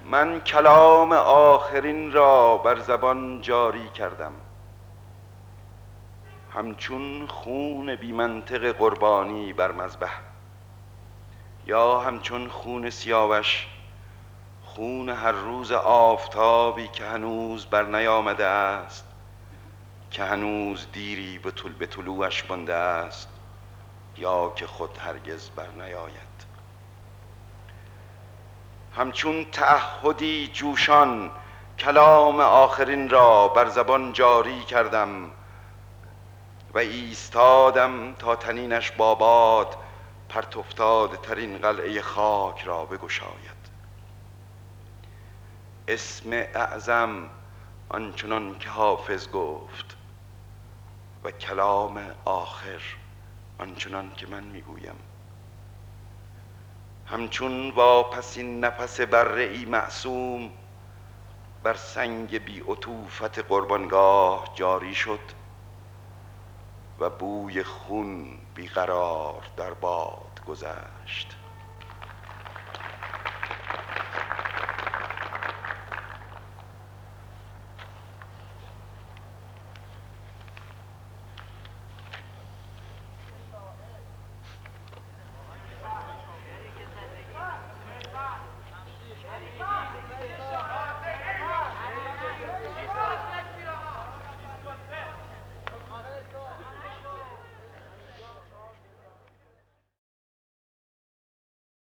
من کلام آخرین را بر زبان جاری کردم، همچون خون بی منطق قربانی بر مذبح، یا همچون خون سیاوش، خون هر روز آفتابی که هنوز بر نیامده است، که هنوز دیری به طلوعش مانده است، یا که خود هرگز بر نیاید. همچون تعهدی جوشان کلام آخرین را بر زبان جاری کردم و ایستادم تا تنینش با باد پرت افتاده ترین قلعه خاک را بگشاید. اسم اعظم آنچنان که حافظ گفت و کلام آخر آنچنان که من میگویم. همچون واپسین نفس بره‌ای معصوم بر سنگ بی عطوفت قربانگاه جاری شد و بوی خون بیقرار در باد گذشت.